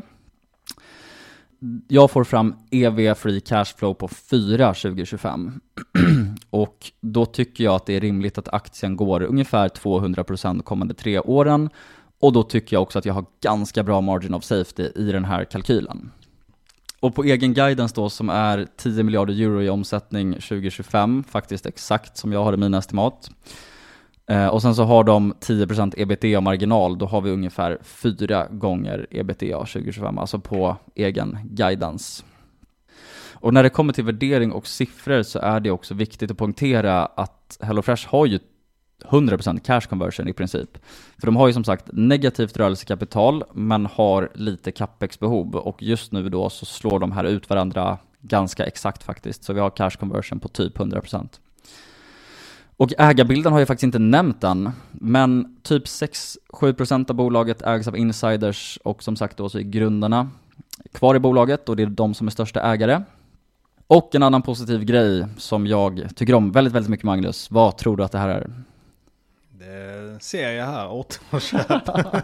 Jag får fram EV free cashflow på 4 2025. Och då tycker jag att det är rimligt att aktien går ungefär 200% kommande 3 åren. Och då tycker jag också att jag har ganska bra margin of safety i den här kalkylen. Och på egen guidance då, som är 10 miljarder euro i omsättning 2025, faktiskt exakt som jag har i mina estimat. Och sen så har de 10% EBITDA-marginal, då har vi ungefär 4 gånger EBITDA 2025, alltså på egen guidance. Och när det kommer till värdering och siffror så är det också viktigt att poängtera att HelloFresh har ju 100% cash conversion i princip. För de har ju som sagt negativt rörelsekapital men har lite capex-behov, och just nu då så slår de här ut varandra ganska exakt faktiskt. Så vi har cash conversion på typ 100%. Och ägarbilden har jag faktiskt inte nämnt än, men typ 6-7% av bolaget ägs av insiders, och som sagt då så är grundarna kvar i bolaget och det är de som är största ägare. Och en annan positiv grej som jag tycker om väldigt, väldigt mycket, Magnus, vad tror du att det här är? Det ser jag här, återköp.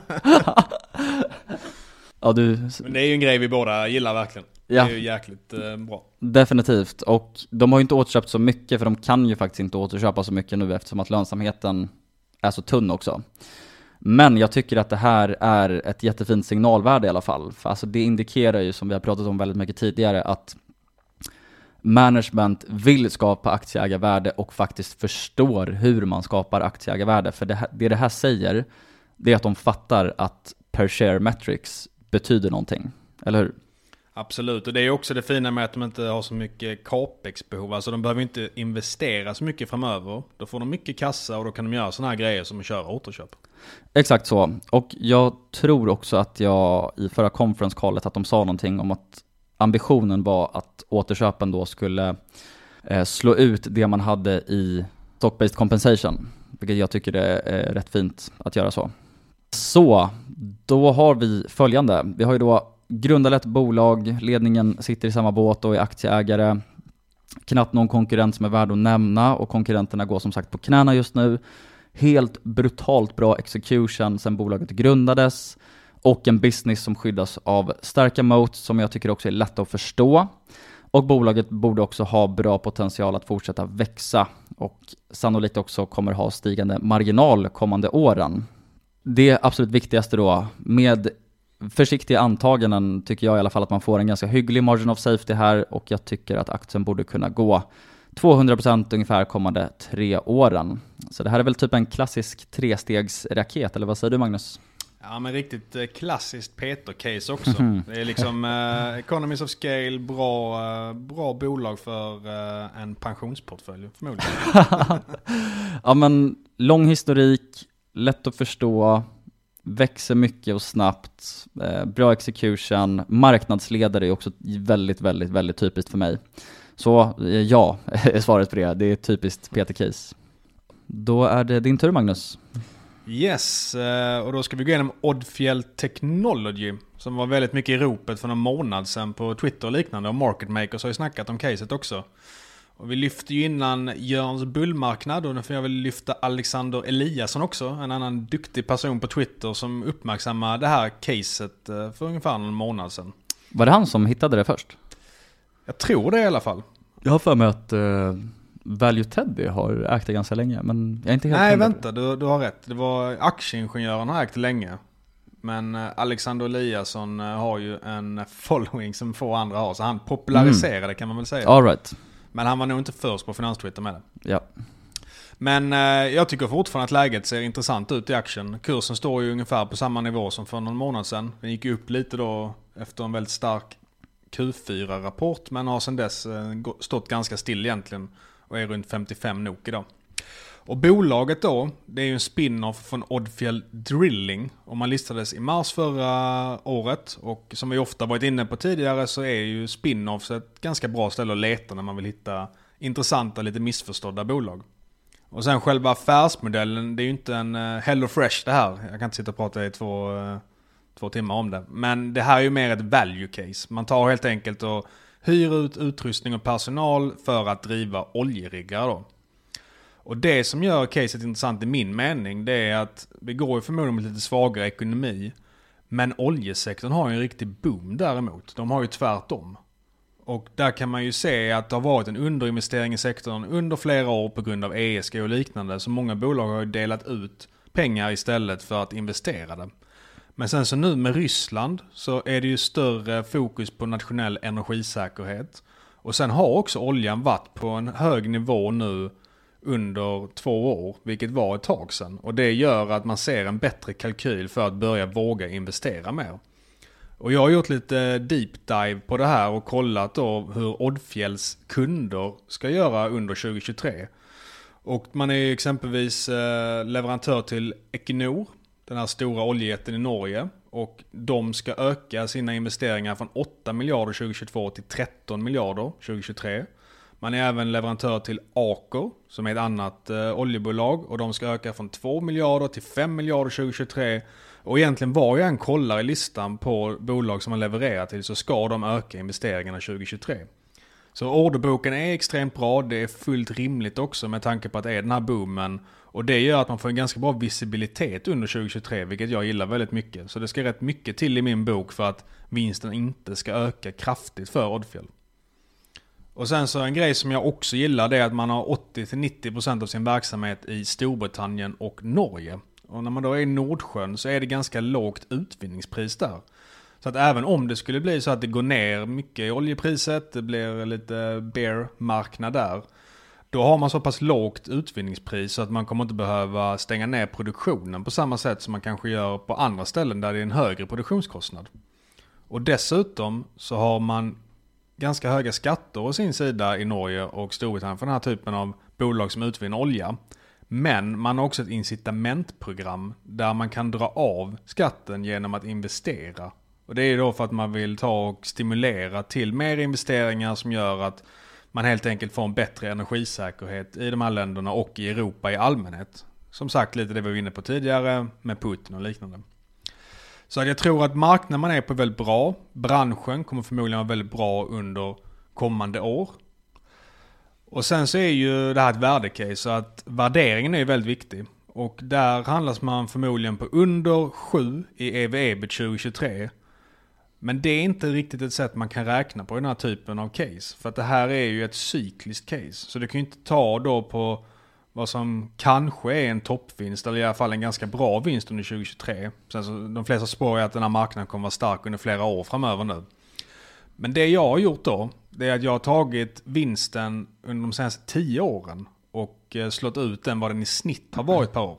Ja, men det är ju en grej vi båda gillar verkligen. Ja. Det är ju jäkligt bra. Definitivt, och de har ju inte återköpt så mycket, för de kan ju faktiskt inte återköpa så mycket nu eftersom att lönsamheten är så tunn också. Men jag tycker att det här är ett jättefint signalvärde i alla fall. För alltså det indikerar ju, som vi har pratat om väldigt mycket tidigare, att management vill skapa aktieägarvärde och faktiskt förstår hur man skapar aktieägarvärde. För det här säger, det är att de fattar att per share metrics betyder någonting, eller hur? Absolut, och det är också det fina med att de inte har så mycket capex-behov. Alltså de behöver inte investera så mycket framöver. Då får de mycket kassa och då kan de göra såna här grejer som att köra återköp. Exakt så, och jag tror också att jag i förra conference-callet att de sa någonting om att ambitionen var att återköpen då skulle slå ut det man hade i stock-based compensation, vilket jag tycker är rätt fint att göra så. Så, då har vi följande. Vi har ju då grundat bolag, ledningen sitter i samma båt och är aktieägare. Knappt någon konkurrent som är värd att nämna, och konkurrenterna går som sagt på knäna just nu. Helt brutalt bra execution sedan bolaget grundades, och en business som skyddas av starka moats som jag tycker också är lätt att förstå. Och bolaget borde också ha bra potential att fortsätta växa, och sannolikt också kommer ha stigande marginal kommande åren. Det absolut viktigaste då, med försiktiga antaganden, tycker jag i alla fall att man får en ganska hygglig margin of safety här, och jag tycker att aktien borde kunna gå 200% ungefär kommande 3 åren. Så det här är väl typ en klassisk 3-stegsraket, eller vad säger du, Magnus? Ja, men riktigt klassiskt Peter-case också. Det är liksom economies of scale, bra bolag för en pensionsportfölj förmodligen. Ja, men lång historik, lätt att förstå, växer mycket och snabbt, bra execution, marknadsledare är också väldigt, väldigt, väldigt typiskt för mig. Så ja, är svaret på det. Det är ett typiskt Peter-case. Då är det din tur, Magnus. Yes, och då ska vi gå igenom Odfjell Technology, som var väldigt mycket i ropet för någon månad sedan på Twitter och liknande, och Market Makers har ju snackat om caset också. Och vi lyfte ju innan Jörns bullmarknad och därför jag vill lyfta Alexander Eliasson också. En annan duktig person på Twitter som uppmärksammar det här caset för ungefär en månad sedan. Var det han som hittade det först? Jag tror det i alla fall. Jag har för mig att Value Teddy har ägt det ganska länge, men jag är inte helt Nej, vänta, du har rätt. Det var aktieingenjören har ägt det länge. Men Alexander Eliasson har ju en following som få andra har, så han populariserade kan man väl säga. All right. Men han var nog inte först på Finanstwitter med det. Ja. Men jag tycker fortfarande att läget ser intressant ut i aktien. Kursen står ju ungefär på samma nivå som för någon månad sedan. Den gick upp lite då efter en väldigt stark Q4-rapport, men har sedan dess stått ganska still egentligen och är runt 55 NOK idag. Och bolaget då, det är ju en spin-off från Odfjell Drilling och man listades i mars förra året, och som vi ofta varit inne på tidigare så är ju spin-offs ett ganska bra ställe att leta när man vill hitta intressanta, lite missförstådda bolag. Och sen själva affärsmodellen, det är ju inte en Hello Fresh det här. Jag kan inte sitta och prata i två timmar om det. Men det här är ju mer ett value case. Man tar helt enkelt och hyr ut utrustning och personal för att driva oljeriggar då. Och det som gör caset intressant i min mening, det är att vi går ju förmodligen med lite svagare ekonomi. Men oljesektorn har ju en riktig boom däremot. De har ju tvärtom. Och där kan man ju se att det har varit en underinvestering i sektorn under flera år på grund av ESG och liknande. Så många bolag har ju delat ut pengar istället för att investera det. Men sen så nu med Ryssland så är det ju större fokus på nationell energisäkerhet. Och sen har också oljan varit på en hög nivå nu under 2 år, vilket var ett tag sedan. Och det gör att man ser en bättre kalkyl för att börja våga investera mer. Och jag har gjort lite deep dive på det här och kollat då hur Odfjells kunder ska göra under 2023. Och man är exempelvis leverantör till Equinor, den här stora oljejätten i Norge. Och de ska öka sina investeringar från 8 miljarder 2022 till 13 miljarder 2023. Man är även leverantör till Aker, som är ett annat oljebolag. Och de ska öka från 2 miljarder till 5 miljarder 2023. Och egentligen var jag en kollar i listan på bolag som man levererar till så ska de öka investeringarna 2023. Så orderboken är extremt bra. Det är fullt rimligt också med tanke på att det är den här boomen. Och det gör att man får en ganska bra visibilitet under 2023, vilket jag gillar väldigt mycket. Så det ska rätt mycket till i min bok för att vinsten inte ska öka kraftigt för Odfjell. Och sen så en grej som jag också gillar, det är att man har 80-90% av sin verksamhet i Storbritannien och Norge. Och när man då är i Nordsjön så är det ganska lågt utvinningspris där. Så att även om det skulle bli så att det går ner mycket i oljepriset, det blir lite bear-marknad där, då har man så pass lågt utvinningspris så att man kommer inte behöva stänga ner produktionen på samma sätt som man kanske gör på andra ställen där det är en högre produktionskostnad. Och dessutom så har man ganska höga skatter å sin sida i Norge och Storbritannien för den här typen av bolag som utvinner olja. Men man har också ett incitamentprogram där man kan dra av skatten genom att investera. Och det är då för att man vill ta och stimulera till mer investeringar som gör att man helt enkelt får en bättre energisäkerhet i de här länderna och i Europa i allmänhet. Som sagt, lite det vi var inne på tidigare med Putin och liknande. Så jag tror att marknaden man är på väldigt bra. Branschen kommer förmodligen vara väldigt bra under kommande år. Och sen så är ju det här ett värdecase, så att värderingen är väldigt viktig. Och där handlas man förmodligen på under 7 i EV/EBIT 2023. Men det är inte riktigt ett sätt man kan räkna på i den här typen av case. För att det här är ju ett cykliskt case. Så du kan ju inte ta då på vad som kanske är en toppvinst, eller i alla fall en ganska bra vinst under 2023. Sen så, de flesta spår är att den här marknaden kommer vara stark under flera år framöver nu. Men det jag har gjort då, det är att jag har tagit vinsten under de senaste 10 åren och slått ut den vad den i snitt har varit per år.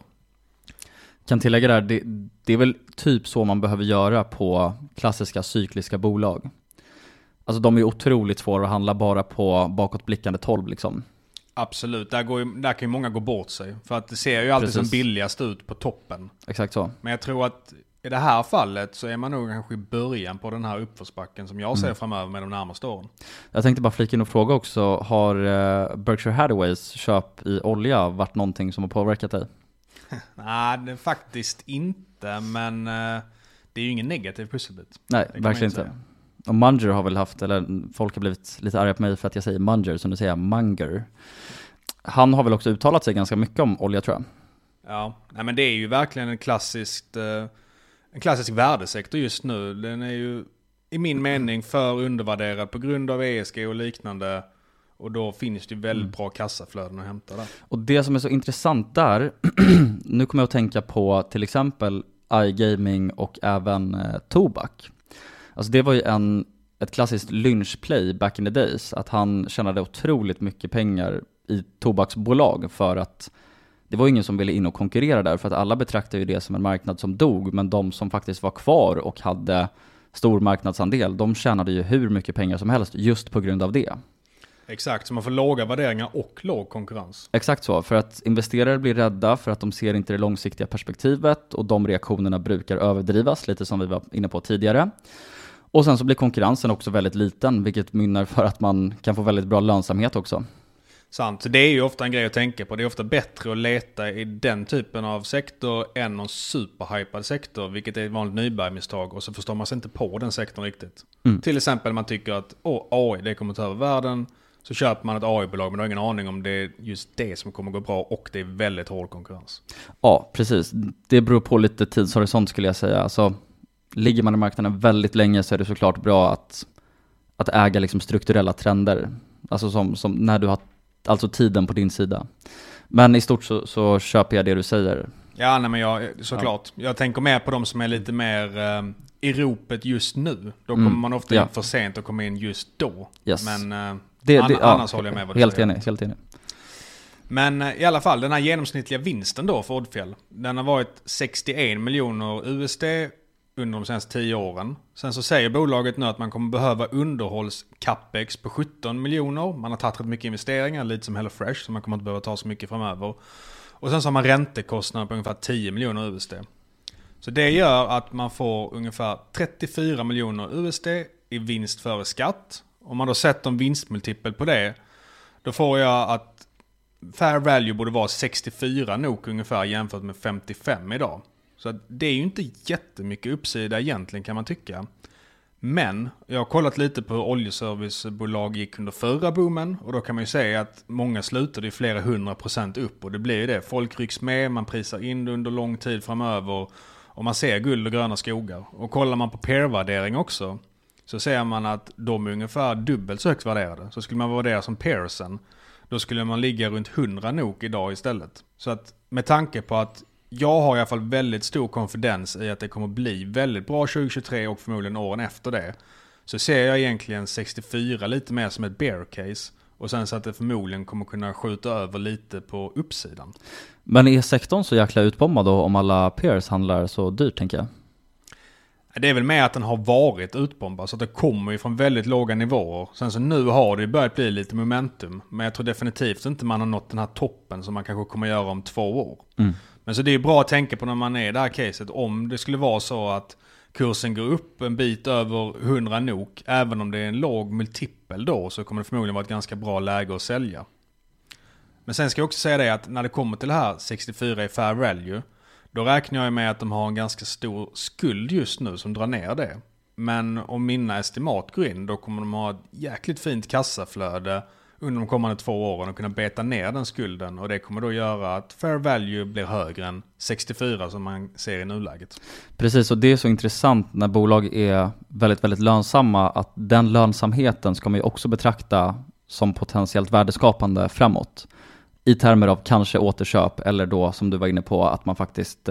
Kan tillägga där, det är väl typ så man behöver göra på klassiska cykliska bolag. Alltså de är otroligt svåra att handla bara på bakåtblickande 12 liksom. Absolut, där kan ju många gå bort sig. För att det ser ju alltid som billigast ut på toppen. Exakt så. Men jag tror att i det här fallet så är man nog kanske i början på den här uppförsbacken som jag ser framöver med de närmaste åren. Jag tänkte bara flika in och fråga också, har Berkshire Hathaways köp i olja varit någonting som har påverkat dig? Nej, det är faktiskt inte, men det är ju ingen negativ pusselbit. Nej, verkligen inte. Och Munger har väl haft, eller folk har blivit lite arga på mig för att jag säger Munger, som du säger Munger. Han har väl också uttalat sig ganska mycket om olja, tror jag. Ja, nej, men det är ju verkligen en klassisk värdesektor just nu. Den är ju i min mening för undervärderad på grund av ESG och liknande. Och då finns det ju väldigt bra kassaflöden att hämta där. Och det som är så intressant där, nu kommer jag att tänka på till exempel iGaming och även tobak. Alltså det var ju ett klassiskt lynchplay back in the days, att han tjänade otroligt mycket pengar i tobaksbolag för att det var ingen som ville in och konkurrera där, för att alla betraktar ju det som en marknad som dog, men de som faktiskt var kvar och hade stor marknadsandel, de tjänade ju hur mycket pengar som helst just på grund av det. Exakt, så man får låga värderingar och låg konkurrens. Exakt så, för att investerare blir rädda för att de ser inte det långsiktiga perspektivet, och de reaktionerna brukar överdrivas, lite som vi var inne på tidigare. Och sen så blir konkurrensen också väldigt liten, vilket mynnar för att man kan få väldigt bra lönsamhet också. Sant, så det är ju ofta en grej att tänka på. Det är ofta bättre att leta i den typen av sektor än någon superhypad sektor, vilket är ett vanligt Nyberg-misstag, och så förstår man sig inte på den sektorn riktigt. Till exempel man tycker att AI, det kommer ta över världen, så köper man ett AI-bolag, men du har ingen aning om det är just det som kommer gå bra, och det är väldigt hård konkurrens. Ja, precis. Det beror på lite tidshorisont, skulle jag säga. Alltså, ligger man i marknaden väldigt länge så är det såklart bra att äga liksom strukturella trender. Alltså som när du har alltså tiden på din sida. Men i stort så köper jag det du säger. Ja, nej, men såklart. Ja. Jag tänker mer på de som är lite mer i ropet just nu. Då kommer man ofta in för sent och kommer in just då. Yes. Men annars håller jag med vad du säger. Helt enig. Men i alla fall, den här genomsnittliga vinsten då för Odfjell, den har varit 61 miljoner USD under de senaste 10 åren. Sen så säger bolaget nu att man kommer behöva underhålls-capex på 17 miljoner. Man har tagit rätt mycket investeringar, lite som HelloFresh, så man kommer inte behöva ta så mycket framöver. Och sen så har man räntekostnader på ungefär 10 miljoner USD. Så det gör att man får ungefär 34 miljoner USD i vinst före skatt. Om man då sätter en vinstmultipel på det, då får jag att fair value borde vara 64 nog ungefär jämfört med 55 idag. Så det är ju inte jättemycket uppsida egentligen, kan man tycka. Men jag har kollat lite på hur oljeservicebolag gick under förra boomen, och då kan man ju säga att många slutade i flera 100% upp, och det blir ju det. Folk rycks med, man prisar in det under lång tid framöver, och man ser guld och gröna skogar. Och kollar man på peer-värdering också, så ser man att de är ungefär dubbelt så högt värderade. Så skulle man värdera som Pearson, då skulle man ligga runt 100 nog idag istället. Så att med tanke på att jag har i alla fall väldigt stor konfidens i att det kommer bli väldigt bra 2023 och förmodligen åren efter det, så ser jag egentligen 64 lite mer som ett bear case, och sen så att det förmodligen kommer kunna skjuta över lite på uppsidan. Men är sektorn så jäkla utbombad då om alla peers handlar så dyrt, tänker jag? Det är väl med att den har varit utbombad, så att det kommer ju från väldigt låga nivåer. Sen så nu har det börjat bli lite momentum, men jag tror definitivt inte man har nått den här toppen som man kanske kommer göra om 2 år. Men så det är bra att tänka på när man är i det här caset, om det skulle vara så att kursen går upp en bit över 100 nok, även om det är en låg multipel då, så kommer det förmodligen vara ett ganska bra läge att sälja. Men sen ska jag också säga det att när det kommer till det här 64 i fair value, då räknar jag med att de har en ganska stor skuld just nu som drar ner det. Men om mina estimat går in, då kommer de ha ett jäkligt fint kassaflöde under de kommande 2 åren och kunna beta ner den skulden. Och det kommer då göra att fair value blir högre än 64 som man ser i nuläget. Precis, och det är så intressant när bolag är väldigt, väldigt lönsamma, att den lönsamheten ska man ju också betrakta som potentiellt värdeskapande framåt. I termer av kanske återköp, eller då som du var inne på att man faktiskt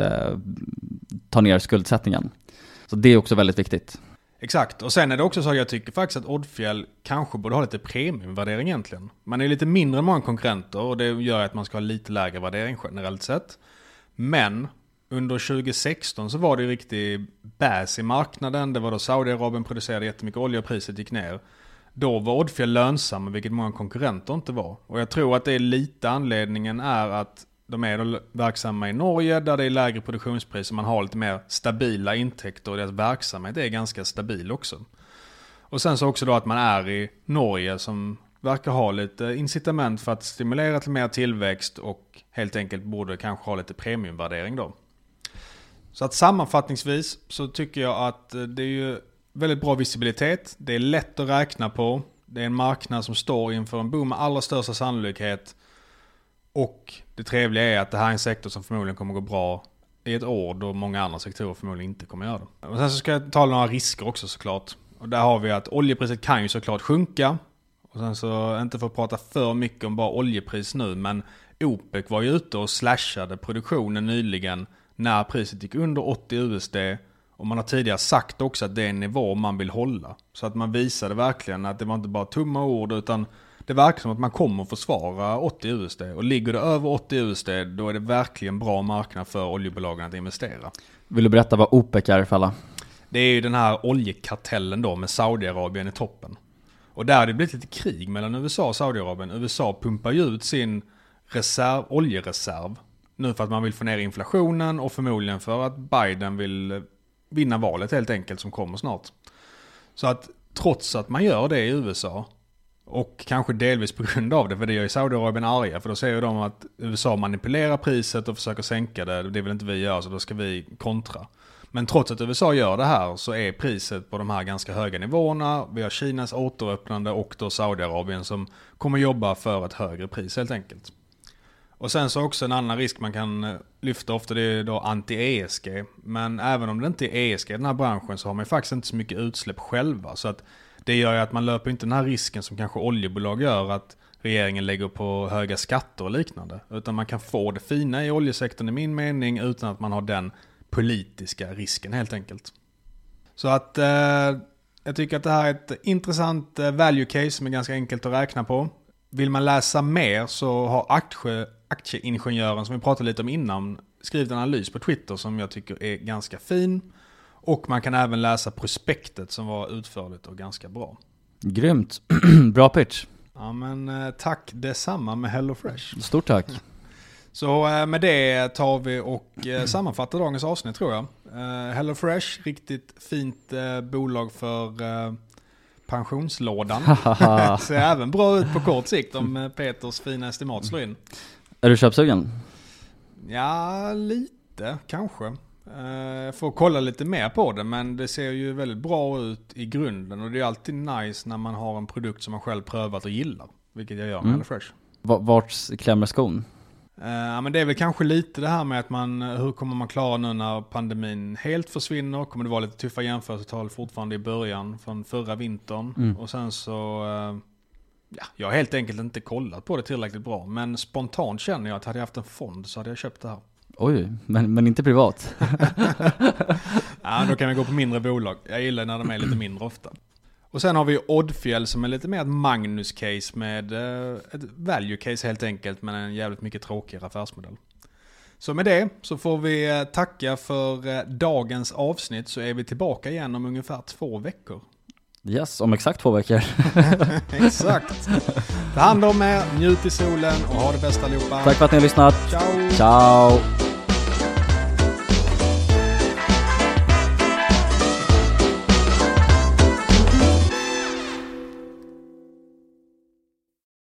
tar ner skuldsättningen. Så det är också väldigt viktigt. Exakt, och sen är det också så att jag tycker faktiskt att Odfjell kanske borde ha lite premiumvärdering egentligen. Man är lite mindre än många konkurrenter, och det gör att man ska ha lite lägre värdering generellt sett. Men under 2016 så var det riktigt bäs i marknaden. Det var då Saudiarabien producerade jättemycket olja och priset gick ner. Då var Odfjell lönsam, vilket många konkurrenter inte var. Och jag tror att det är lite anledningen är att de är verksamma i Norge där det är lägre produktionspris och man har lite mer stabila intäkter, och deras verksamhet är ganska stabil också. Och sen så också då att man är i Norge som verkar ha lite incitament för att stimulera till mer tillväxt och helt enkelt borde kanske ha lite premiumvärdering då. Så att sammanfattningsvis så tycker jag att det är ju väldigt bra visibilitet. Det är lätt att räkna på. Det är en marknad som står inför en boom med allra största sannolikhet. Och det trevliga är att det här är en sektor som förmodligen kommer gå bra i ett år då många andra sektorer förmodligen inte kommer göra det. Och sen så ska jag tala några risker också såklart. Och där har vi att oljepriset kan ju såklart sjunka. Och sen så, inte för att prata för mycket om bara oljepris nu, men OPEC var ju ute och slashade produktionen nyligen när priset gick under 80 USD. Och man har tidigare sagt också att det är en nivå man vill hålla. Så att man visade verkligen att det var inte bara tomma ord, utan det verkar som att man kommer att försvara 80 USD. Och ligger det över 80 USD, då är det verkligen bra marknad för oljebolagen att investera. Vill du berätta vad OPEC är för alla? Det är ju den här oljekartellen då med Saudiarabien i toppen. Och där har det blivit lite krig mellan USA och Saudiarabien. USA pumpar ju ut sin oljereserv nu för att man vill få ner inflationen och förmodligen för att Biden vill vinna valet helt enkelt som kommer snart. Så att trots att man gör det i USA och kanske delvis på grund av det, för det gör ju Saudiarabien arga, för då säger de att USA manipulerar priset och försöker sänka det vill inte vi göra, så då ska vi kontra. Men trots att USA gör det här så är priset på de här ganska höga nivåerna. Vi har Kinas återöppnande och då Saudiarabien som kommer jobba för ett högre pris helt enkelt. Och sen så också en annan risk man kan lyfta ofta, det är då anti-ESG. Men även om det inte är ESG i den här branschen så har man faktiskt inte så mycket utsläpp själva. Så att det gör ju att man löper inte den här risken som kanske oljebolag gör, att regeringen lägger på höga skatter och liknande. Utan man kan få det fina i oljesektorn i min mening utan att man har den politiska risken helt enkelt. Så att jag tycker att det här är ett intressant value case som är ganska enkelt att räkna på. Vill man läsa mer så har aktieingenjören som vi pratade lite om innan skrivit en analys på Twitter som jag tycker är ganska fin. Och man kan även läsa prospektet som var utförligt och ganska bra. Grymt. Bra pitch. Ja, men tack detsamma med HelloFresh. Stort tack. Så med det tar vi och sammanfattar dagens avsnitt tror jag. HelloFresh, riktigt fint bolag för pensionslådan. Ser även bra ut på kort sikt om Peters fina estimat slår in. Är du köpsugen? Ja, lite kanske. Får kolla lite mer på det, men det ser ju väldigt bra ut i grunden och det är alltid nice när man har en produkt som man själv prövat och gillar, vilket jag gör med HelloFresh. Vart klämmer skon? Men det är väl kanske lite det här med att hur kommer man klara nu när pandemin helt försvinner? Kommer det vara lite tuffa jämförelsetal fortfarande i början från förra vintern? Och sen så, jag har helt enkelt inte kollat på det tillräckligt bra, men spontant känner jag att hade jag haft en fond så hade jag köpt det här. Oj, men inte privat. Ja, då kan vi gå på mindre bolag. Jag gillar när de är lite mindre ofta. Och sen har vi Oddfjäll som är lite mer ett Magnus-case med ett value-case helt enkelt, men en jävligt mycket tråkigare affärsmodell. Så med det så får vi tacka för dagens avsnitt, så är vi tillbaka igen om ungefär 2 veckor. Yes, om exakt 2 veckor. Exakt. Ta hand om er, njut i solen och ha det bästa allihopa. Tack för att ni har lyssnat. Ciao. Ciao.